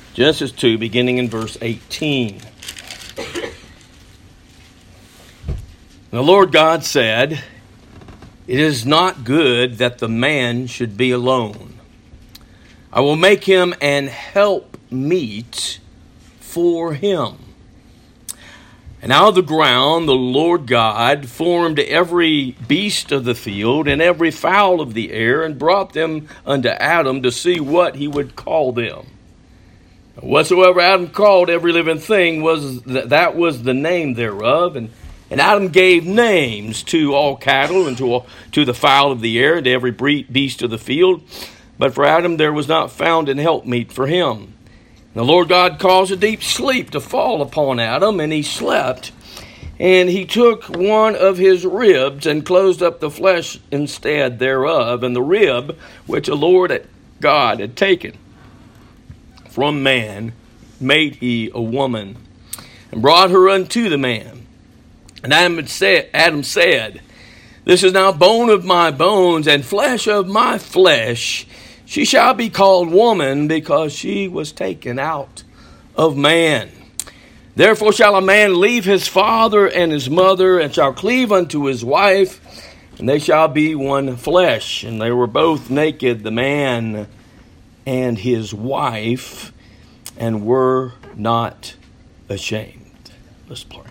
Genesis 2, beginning in verse 18. The Lord God said, "It is not good that the man should be alone. I will make him an helpmeet for him." And out of the ground the Lord God formed every beast of the field and every fowl of the air, and brought them unto Adam to see what he would call them. Whatsoever Adam called every living thing, that was the name thereof. And Adam gave names to all cattle, and to the fowl of the air, and to every beast of the field. But for Adam there was not found an helpmeet for him. And the Lord God caused a deep sleep to fall upon Adam, and he slept. And he took one of his ribs, and closed up the flesh instead thereof. And the rib which the Lord God had taken from man made he a woman, and brought her unto the man. And Adam said, "This is now bone of my bones, and flesh of my flesh. She shall be called woman, because she was taken out of man. Therefore shall a man leave his father and his mother, and shall cleave unto his wife, and they shall be one flesh. And they were both naked, the man and his wife, and were not ashamed." Let's pray.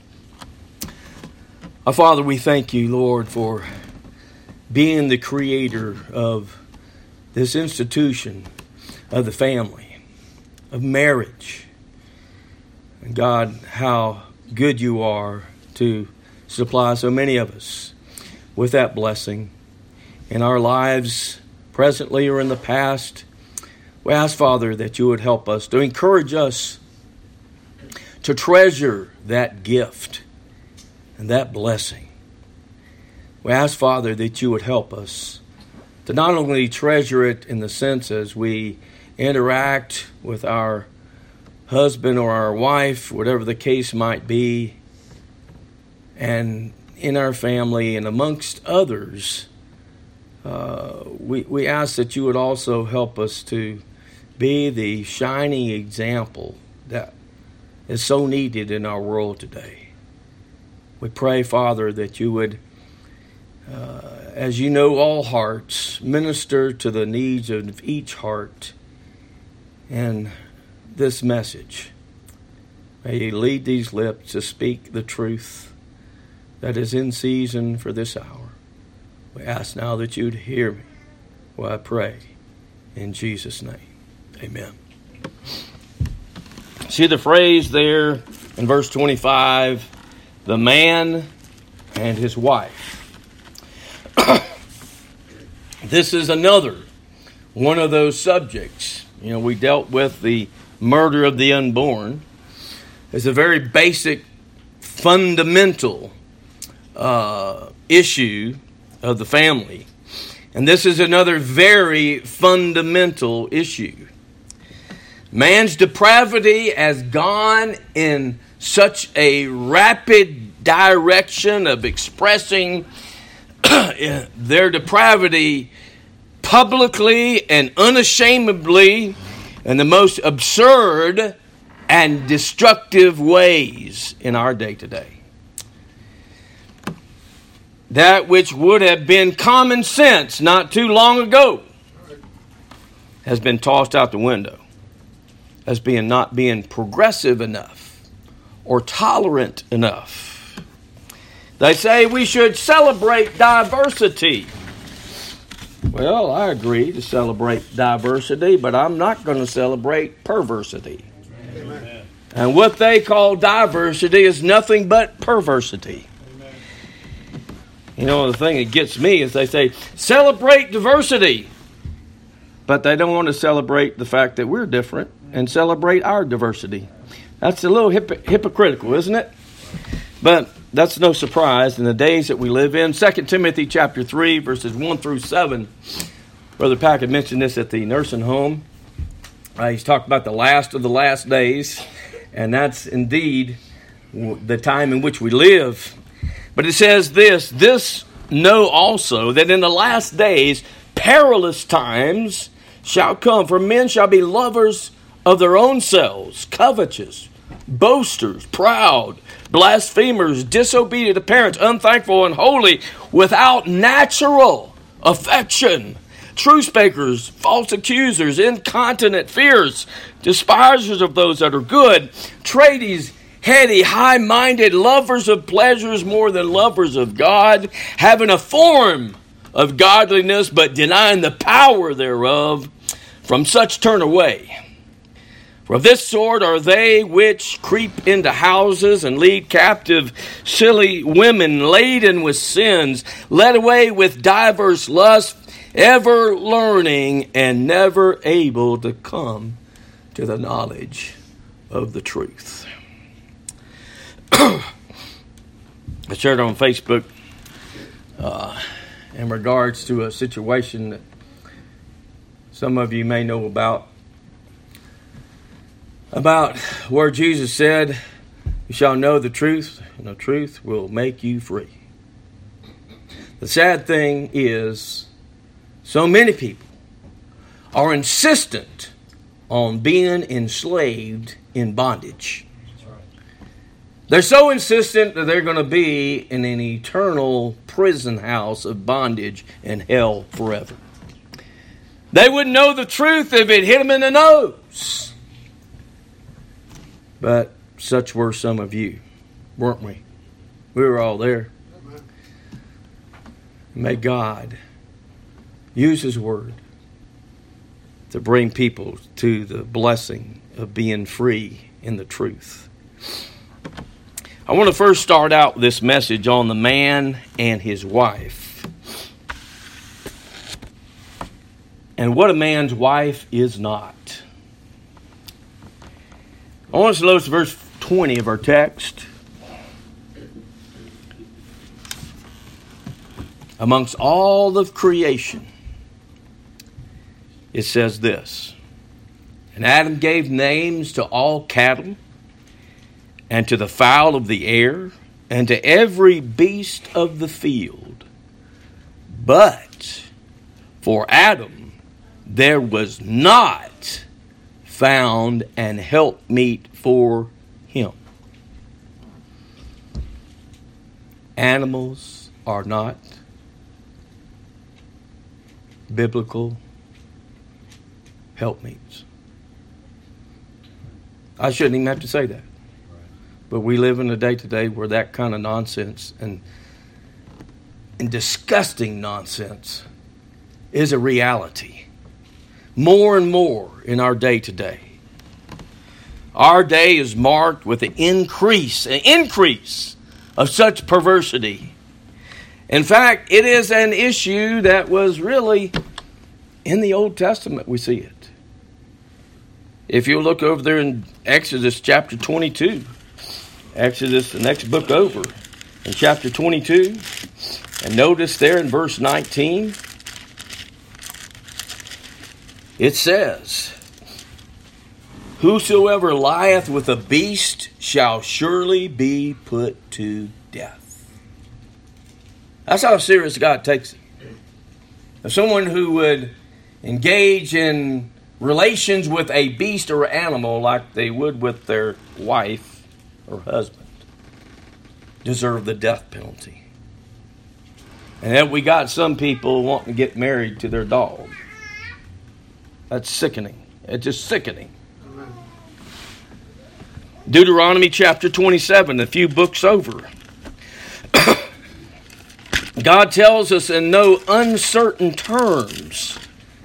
Our Father, we thank you, Lord, for being the creator of this institution of the family, of marriage. And God, how good you are to supply so many of us with that blessing in our lives, presently or in the past. We ask, Father, that you would help us, to encourage us to treasure that gift and that blessing. We ask, Father, that you would help us to not only treasure it in the sense as we interact with our husband or our wife, whatever the case might be, and in our family and amongst others, we ask that you would also help us to be the shining example that is so needed in our world today. We pray, Father, that you would, as you know all hearts, minister to the needs of each heart in this message. May you lead these lips to speak the truth that is in season for this hour. We ask now that you'd hear me while I pray in Jesus' name. Amen. See the phrase there in verse 25, the man and his wife. This is another one of those subjects. We dealt with the murder of the unborn. It's a very basic, fundamental issue of the family. And this is another very fundamental issue. Man's depravity has gone in such a rapid direction of expressing their depravity publicly and unashamedly in the most absurd and destructive ways in our day today. That which would have been common sense not too long ago has been tossed out the window as not being progressive enough or tolerant enough. They say we should celebrate diversity. Well, I agree to celebrate diversity, but I'm not going to celebrate perversity. Amen. And what they call diversity is nothing but perversity. Amen. The thing that gets me is they say, celebrate diversity. But they don't want to celebrate the fact that we're different and celebrate our diversity. That's a little hypocritical, isn't it? But that's no surprise in the days that we live in. 2 Timothy chapter 3, verses 1 through 7. Brother Pack had mentioned this at the nursing home. He's talked about the last of the last days. And that's indeed the time in which we live. But it says this know also that in the last days perilous times shall come. For men shall be lovers of their own selves, covetous, boasters, proud, blasphemers, disobedient to parents, unthankful, unholy, without natural affection, truce breakers, false accusers, incontinent, fierce, despisers of those that are good, tradies, heady, high-minded, lovers of pleasures more than lovers of God, having a form of godliness but denying the power thereof. From such turn away. For of this sort are they which creep into houses and lead captive silly women laden with sins, led away with diverse lusts, ever learning and never able to come to the knowledge of the truth. I shared on Facebook in regards to a situation that some of you may know about where Jesus said, "You shall know the truth, and the truth will make you free." The sad thing is, so many people are insistent on being enslaved in bondage. They're so insistent that they're going to be in an eternal prison house of bondage in hell forever. They wouldn't know the truth if it hit them in the nose. But such were some of you, weren't we? We were all there. May God use His Word to bring people to the blessing of being free in the truth. I want to first start out this message on the man and his wife. And what a man's wife is not. I want us to notice verse 20 of our text. Amongst all of creation, it says this: "And Adam gave names to all cattle, and to the fowl of the air, and to every beast of the field. But for Adam there was not found an helpmeet for him." Animals are not biblical helpmeets. I shouldn't even have to say that. But we live in a day today where that kind of nonsense and disgusting nonsense is a reality. More and more in our day today. Our day is marked with an increase of such perversity. In fact, it is an issue that was really in the Old Testament. We see it. If you look over there in Exodus chapter 22, Exodus, the next book over, in chapter 22, and notice there in verse 19, it says, "Whosoever lieth with a beast shall surely be put to death." That's how serious God takes it. If someone who would engage in relations with a beast or animal like they would with their wife or husband deserve the death penalty. And then we got some people wanting to get married to their dog. That's sickening. It's just sickening. Amen. Deuteronomy chapter 27, a few books over. God tells us in no uncertain terms.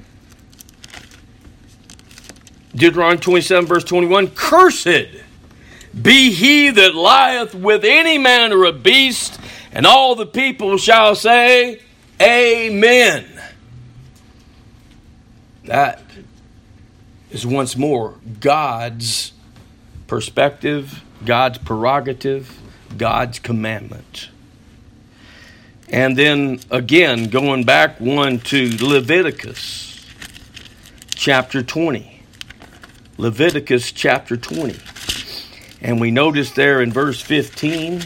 Deuteronomy 27 verse 21, "Cursed be he that lieth with any man or a beast," and all the people shall say, "Amen." That is once more God's perspective, God's prerogative, God's commandment. And then again, going back one to Leviticus chapter 20. Leviticus chapter 20. And we notice there in verse 15,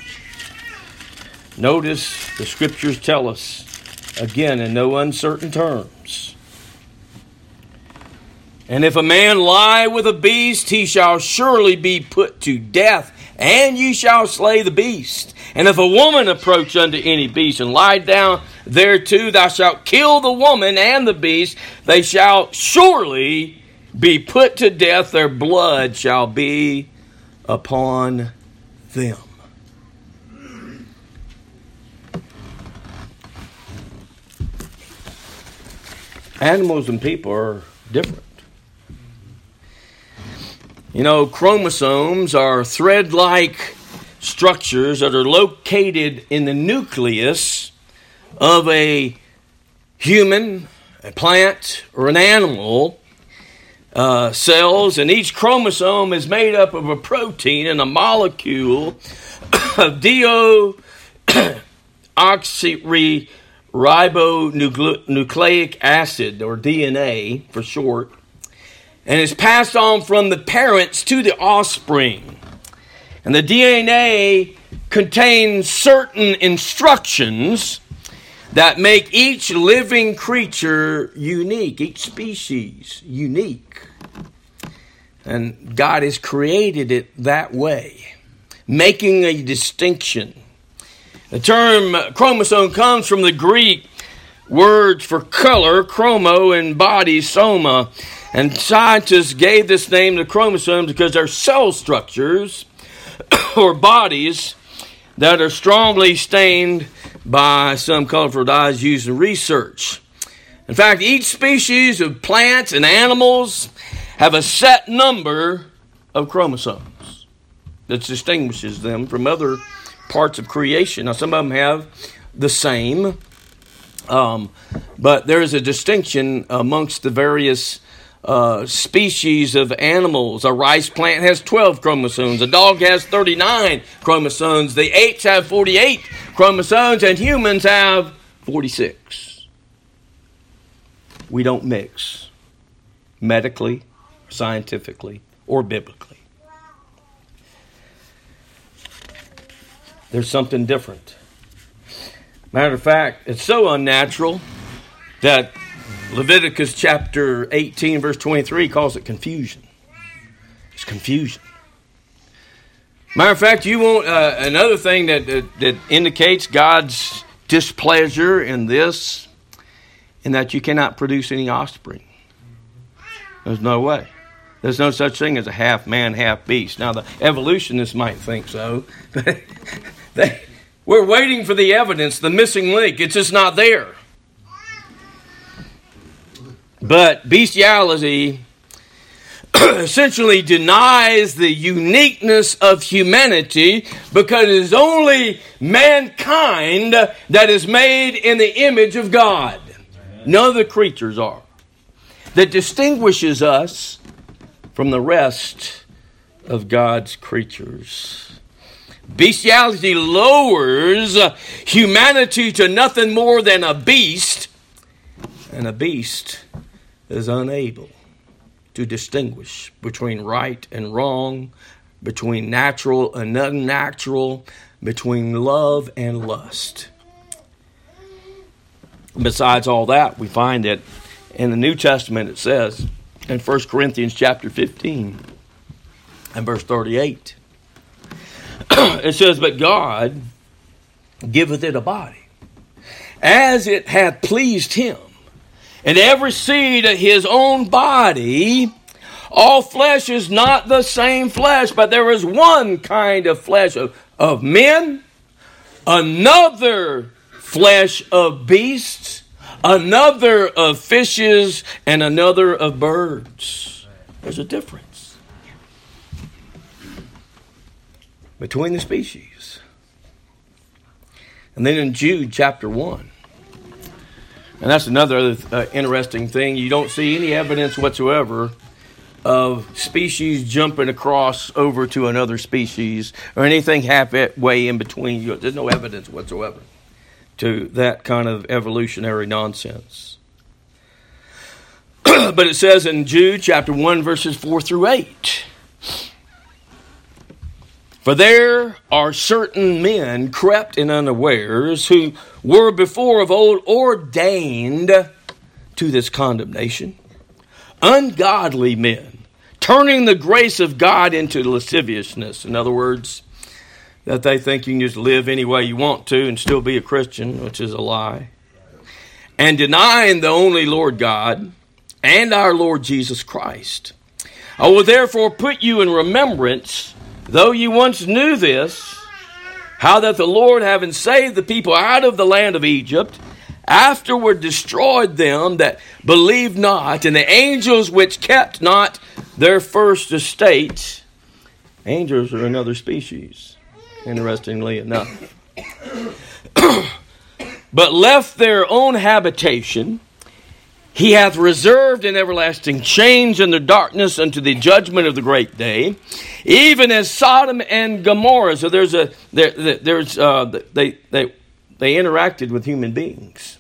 notice the scriptures tell us, again in no uncertain terms, And if a man lie with a beast, he shall surely be put to death, and ye shall slay the beast. And if a woman approach unto any beast and lie down thereto, thou shalt kill the woman and the beast. They shall surely be put to death. Their blood shall be upon them. Animals and people are different. You know, chromosomes are thread-like structures that are located in the nucleus of a human, a plant, or an animal cells, and each chromosome is made up of a protein and a molecule of deoxyribonucleic acid, or DNA for short, and is passed on from the parents to the offspring. And the DNA contains certain instructions that make each living creature unique, each species unique. And God has created it that way, making a distinction. The term chromosome comes from the Greek words for color, chromo, and body, soma. And scientists gave this name to chromosomes because they're cell structures or bodies that are strongly stained by some colorful dyes used in research. In fact, each species of plants and animals have a set number of chromosomes that distinguishes them from other parts of creation. Now, some of them have the same, but there is a distinction amongst the various species of animals. A rice plant has 12 chromosomes. A dog has 39 chromosomes. The apes have 48 chromosomes, and humans have 46. We don't mix medically, scientifically, or biblically. There's something different. Matter of fact, it's so unnatural that Leviticus chapter 18, verse 23 calls it confusion. It's confusion. Matter of fact, you won't. Another thing that indicates God's displeasure in this, in that you cannot produce any offspring. There's no way. There's no such thing as a half man, half beast. Now, the evolutionists might think so, but we're waiting for the evidence, the missing link. It's just not there. But bestiality essentially denies the uniqueness of humanity because it is only mankind that is made in the image of God. None of the creatures are. That distinguishes us from the rest of God's creatures. Bestiality lowers humanity to nothing more than a beast, and a beast is unable to distinguish between right and wrong, between natural and unnatural, between love and lust. Besides all that, we find that in the New Testament it says in 1 Corinthians chapter 15 and verse 38, it says, "But God giveth it a body, as it hath pleased him. And every seed of his own body, all flesh is not the same flesh, but there is one kind of flesh of men, another flesh of beasts, another of fishes, and another of birds." There's a difference between the species. And then in Jude chapter 1, and that's another interesting thing. You don't see any evidence whatsoever of species jumping across over to another species or anything halfway in between. There's no evidence whatsoever to that kind of evolutionary nonsense. But it says in Jude chapter 1, verses 4 through 8, "For there are certain men crept in unawares, who were before of old ordained to this condemnation, ungodly men, turning the grace of God into lasciviousness. In other words, that they think you can just live any way you want to and still be a Christian, which is a lie. And denying the only Lord God and our Lord Jesus Christ. I will therefore put you in remembrance, though you once knew this, how that the Lord, having saved the people out of the land of Egypt, afterward destroyed them that believed not, and the angels which kept not their first estate. Angels are another species, interestingly enough. But left their own habitation, he hath reserved in everlasting chains in the darkness unto the judgment of the great day, even as Sodom and Gomorrah. So they interacted with human beings,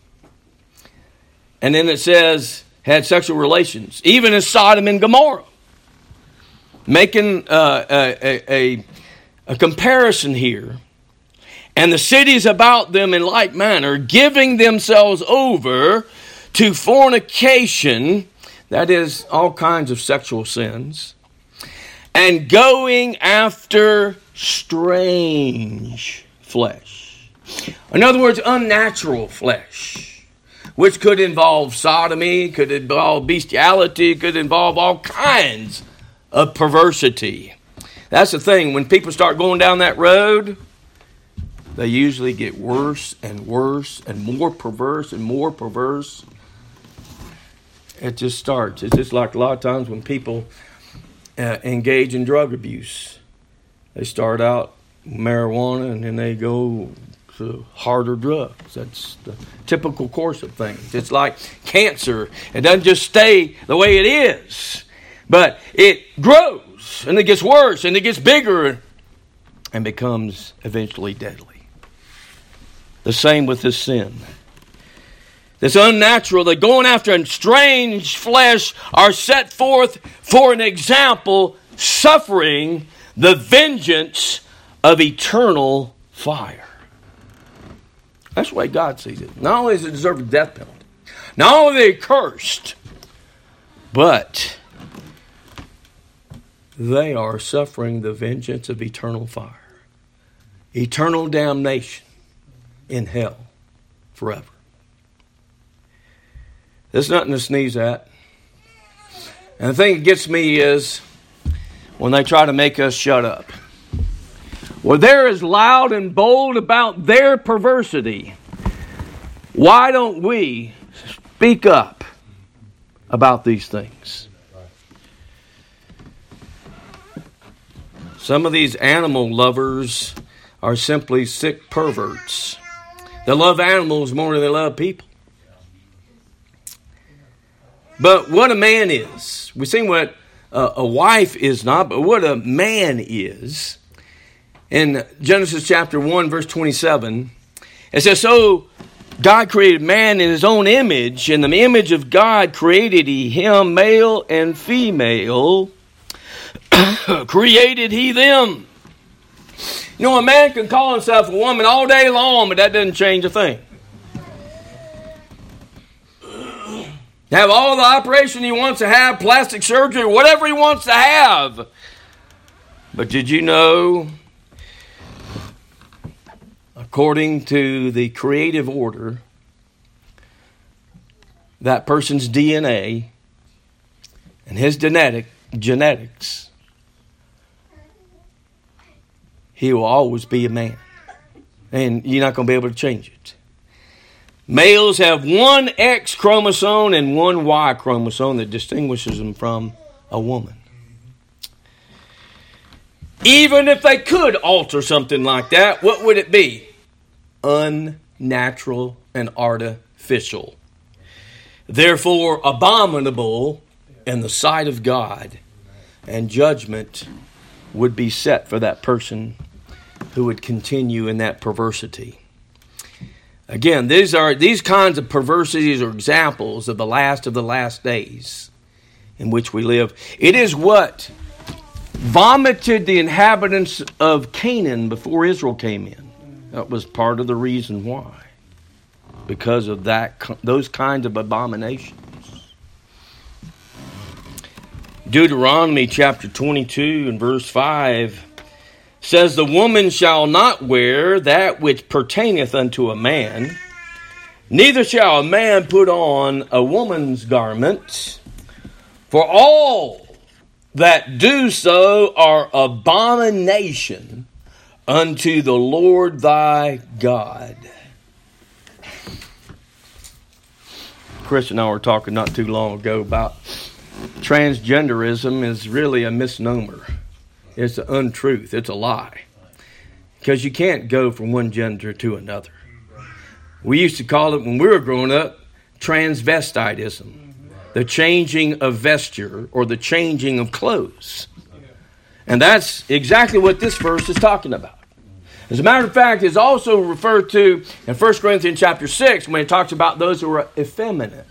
and then it says had sexual relations, even as Sodom and Gomorrah, making a comparison here. And the cities about them in like manner, giving themselves over to fornication, that is, all kinds of sexual sins, and going after strange flesh. In other words, unnatural flesh, which could involve sodomy, could involve bestiality, could involve all kinds of perversity. That's the thing. When people start going down that road, they usually get worse and worse and more perverse and more perverse. It just starts. It's just like a lot of times when people engage in drug abuse. They start out marijuana and then they go to harder drugs. That's the typical course of things. It's like cancer. It doesn't just stay the way it is, but it grows and it gets worse and it gets bigger and becomes eventually deadly. The same with this sin. This unnatural, they're going after a strange flesh, are set forth for an example, suffering the vengeance of eternal fire. That's the way God sees it. Not only does it deserve a death penalty, not only are they cursed, but they are suffering the vengeance of eternal fire. Eternal damnation in hell forever. There's nothing to sneeze at. And the thing that gets me is when they try to make us shut up. Well, they're as loud and bold about their perversity. Why don't we speak up about these things? Some of these animal lovers are simply sick perverts. They love animals more than they love people. But what a man is, we've seen what a wife is not, but what a man is. In Genesis chapter 1, verse 27, it says, so God created man in his own image. In the image of God created he him, male and female. Created he them. You know, a man can call himself a woman all day long, but that doesn't change a thing. Have all the operation he wants to have, plastic surgery, whatever he wants to have. But did you know, according to the creative order, that person's DNA and his genetics, he will always be a man. And you're not going to be able to change it. Males have one X chromosome and one Y chromosome that distinguishes them from a woman. Even if they could alter something like that, what would it be? Unnatural and artificial. Therefore, abominable in the sight of God, and judgment would be set for that person who would continue in that perversity. Again, these kinds of perversities are examples of the last days in which we live. It is what vomited the inhabitants of Canaan before Israel came in. That was part of the reason why. Because of those kinds of abominations. Deuteronomy chapter 22 and verse 5 says, "The woman shall not wear that which pertaineth unto a man, neither shall a man put on a woman's garment, for all that do so are abomination unto the Lord thy God." Chris and I were talking not too long ago about transgenderism is really a misnomer. It's an untruth. It's a lie. Because you can't go from one gender to another. We used to call it, when we were growing up, transvestitism. The changing of vesture or the changing of clothes. And that's exactly what this verse is talking about. As a matter of fact, it's also referred to in 1 Corinthians chapter 6 when it talks about those who are effeminate.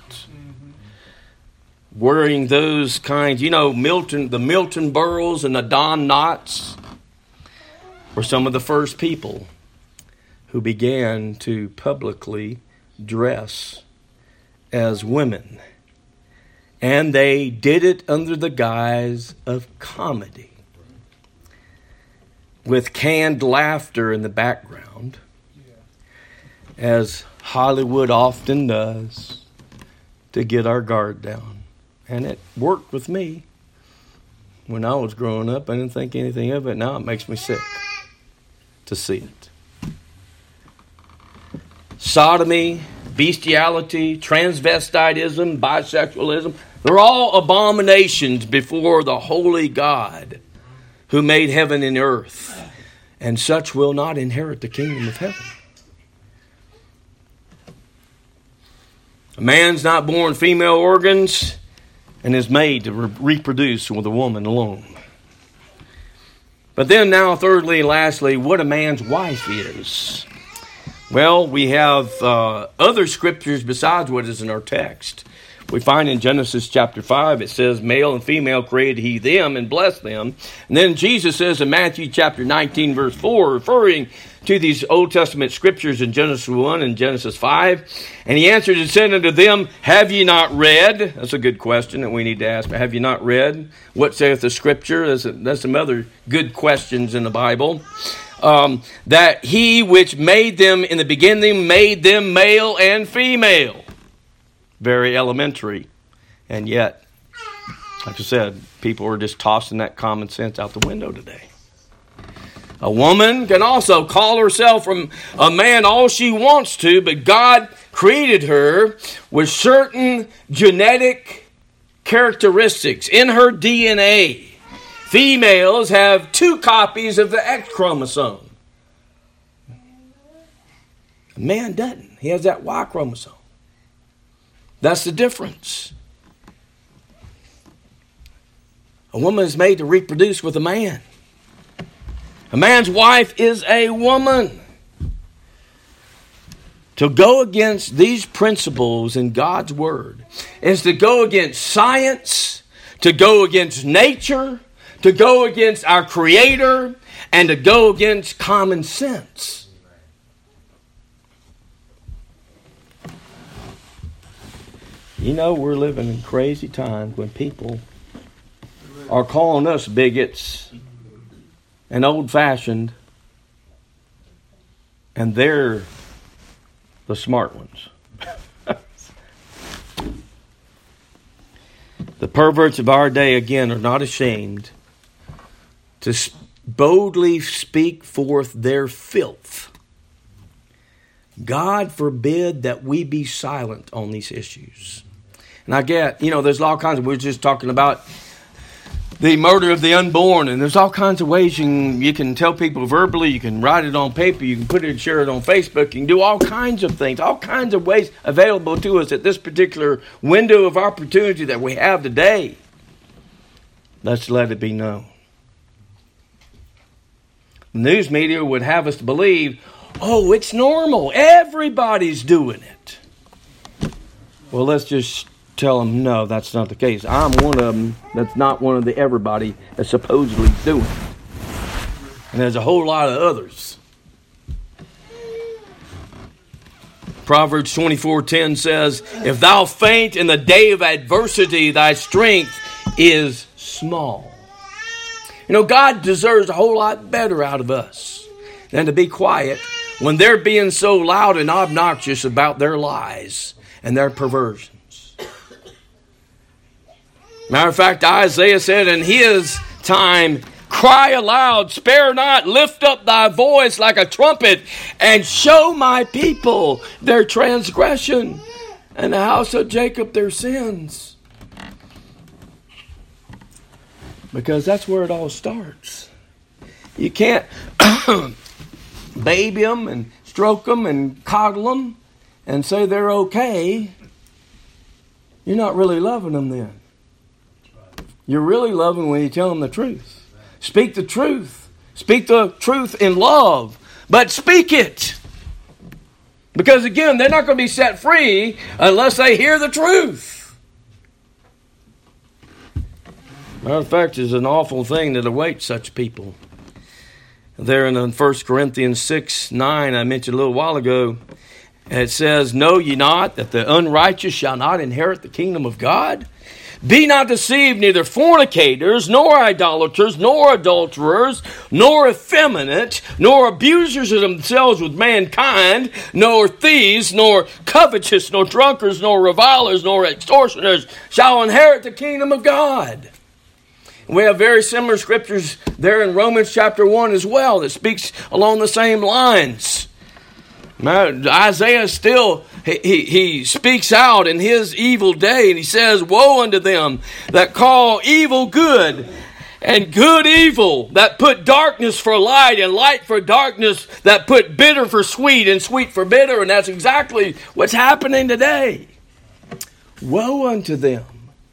Wearing those kinds, the Milton Berles and the Don Knotts were some of the first people who began to publicly dress as women. And they did it under the guise of comedy, with canned laughter in the background, as Hollywood often does, to get our guard down. And it worked with me. When I was growing up, I didn't think anything of it. Now it makes me sick to see it. Sodomy, bestiality, transvestitism, bisexualism, they're all abominations before the holy God who made heaven and earth. And such will not inherit the kingdom of heaven. A man's not born female organs and is made to reproduce with a woman alone. But then now, thirdly and lastly, what a man's wife is. Well, we have other scriptures besides what is in our text. We find in Genesis chapter 5, it says, "Male and female created he them and blessed them." And then Jesus says in Matthew chapter 19, verse 4, referring to these Old Testament scriptures in Genesis 1 and Genesis 5, "And he answered and said unto them, Have ye not read?" That's a good question that we need to ask. Have you not read? What saith the scripture? There's some other good questions in the Bible. That he which made them in the beginning made them male and female. Very elementary. And yet, like I said, people are just tossing that common sense out the window today. A woman can also call herself from a man all she wants to, but God created her with certain genetic characteristics in her DNA. Females have 2 copies of the X chromosome. A man doesn't. He has that Y chromosome. That's the difference. A woman is made to reproduce with a man. A man's wife is a woman. To go against these principles in God's Word is to go against science, to go against nature, to go against our Creator, and to go against common sense. We're living in crazy times when people are calling us bigots and old-fashioned, and they're the smart ones. The perverts of our day, again, are not ashamed to boldly speak forth their filth. God forbid that we be silent on these issues. And I get, there's all kinds of, we were just talking about the murder of the unborn, and there's all kinds of ways you can tell people verbally, you can write it on paper, you can put it and share it on Facebook, you can do all kinds of things, all kinds of ways available to us at this particular window of opportunity that we have today. Let's let it be known. The news media would have us believe, oh, it's normal, everybody's doing it. Well, let's just tell them, no, that's not the case. I'm one of them that's not one of the everybody that's supposedly doing it. And there's a whole lot of others. Proverbs 24:10 says, "If thou faint in the day of adversity, thy strength is small. God deserves a whole lot better out of us than to be quiet when they're being so loud and obnoxious about their lies and their perversions. Matter of fact, Isaiah said in his time, cry aloud, spare not, lift up thy voice like a trumpet, and show my people their transgression and the house of Jacob their sins. Because that's where it all starts. You can't baby them and stroke them and coddle them and say they're okay. You're not really loving them then. You're really loving when you tell them the truth. Speak the truth. Speak the truth in love. But speak it. Because again, they're not going to be set free unless they hear the truth. Matter of fact, it's an awful thing that awaits such people. There in 1 Corinthians 6:9, I mentioned a little while ago, it says, know ye not that the unrighteous shall not inherit the kingdom of God? Be not deceived, neither fornicators, nor idolaters, nor adulterers, nor effeminate, nor abusers of themselves with mankind, nor thieves, nor covetous, nor drunkards, nor revilers, nor extortioners shall inherit the kingdom of God. We have very similar scriptures there in Romans chapter 1 as well that speaks along the same lines. Isaiah still, he speaks out in his evil day, and he says, woe unto them that call evil good and good evil, that put darkness for light and light for darkness, that put bitter for sweet and sweet for bitter. And that's exactly what's happening today. Woe unto them.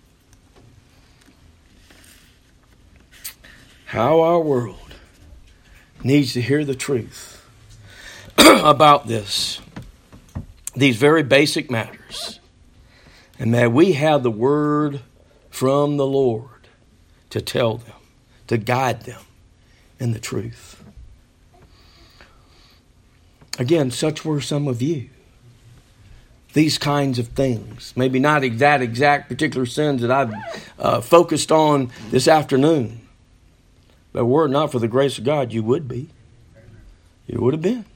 How our world needs to hear the truth about these very basic matters. And may we have the word from the Lord to tell them, to guide them in the truth. Again, such were some of you. These kinds of things. Maybe not that exact particular sins that I've focused on this afternoon. But were it not for the grace of God, you would be. You would have been.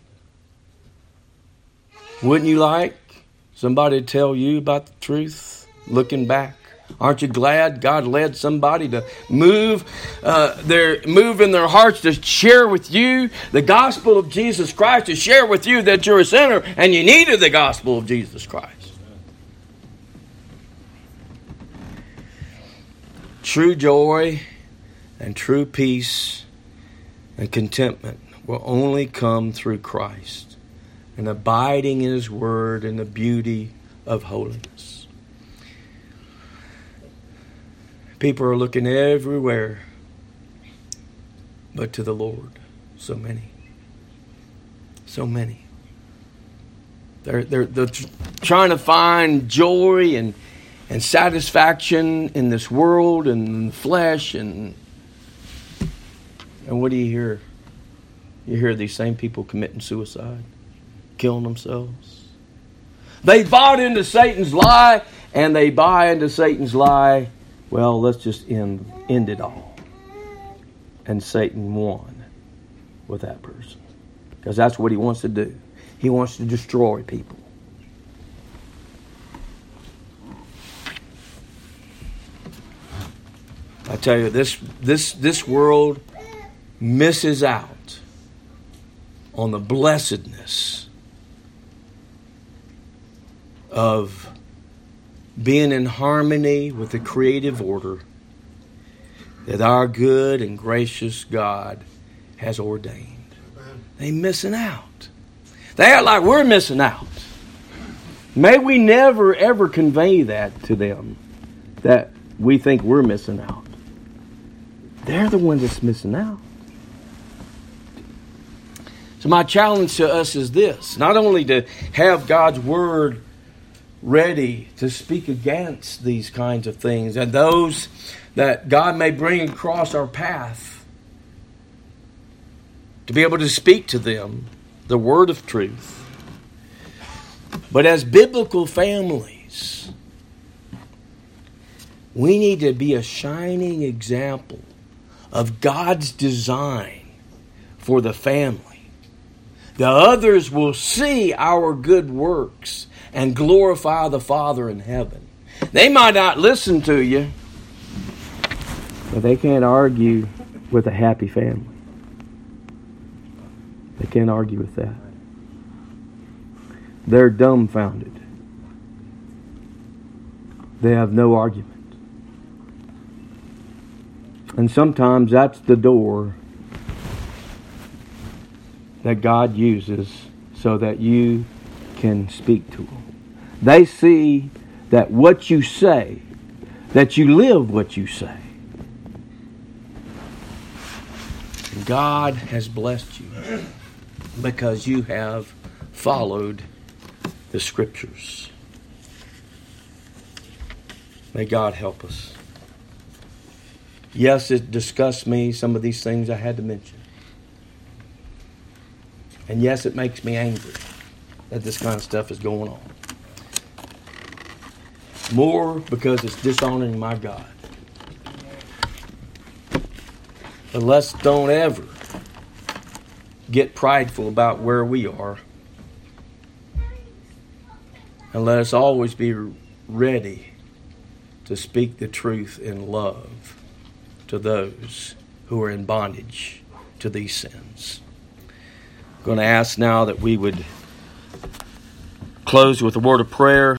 Wouldn't you like somebody to tell you about the truth looking back? Aren't you glad God led somebody to move in their hearts to share with you the gospel of Jesus Christ, to share with you that you're a sinner and you needed the gospel of Jesus Christ? True joy and true peace and contentment will only come through Christ and abiding in His Word and the beauty of holiness. People are looking everywhere but to the Lord. So many. So many. They're trying to find joy and satisfaction in this world and in the flesh. And what do you hear? You hear these same people committing suicide, killing themselves. They bought into Satan's lie, and they buy into Satan's lie. Well, let's just end it all. And Satan won with that person. Because that's what he wants to do. He wants to destroy people. I tell you, this world misses out on the blessedness of being in harmony with the creative order that our good and gracious God has ordained. They're missing out. They act like we're missing out. May we never ever convey that to them, that we think we're missing out. They're the ones that's missing out. So my challenge to us is this: not only to have God's Word ready to speak against these kinds of things and those that God may bring across our path, to be able to speak to them the word of truth, but as biblical families, We need to be a shining example of God's design for the family. The others will see our good works and glorify the Father in heaven. They might not listen to you, but they can't argue with a happy family. They can't argue with that. They're dumbfounded. They have no argument. And sometimes that's the door that God uses so that you can speak to them. They see that what you say, that you live what you say. God has blessed you because you have followed the Scriptures. May God help us. Yes, it disgusts me, some of these things I had to mention. And yes, it makes me angry that this kind of stuff is going on. More because it's dishonoring my God. But let's don't ever get prideful about where we are. And let us always be ready to speak the truth in love to those who are in bondage to these sins. I'm going to ask now that we would close with a word of prayer.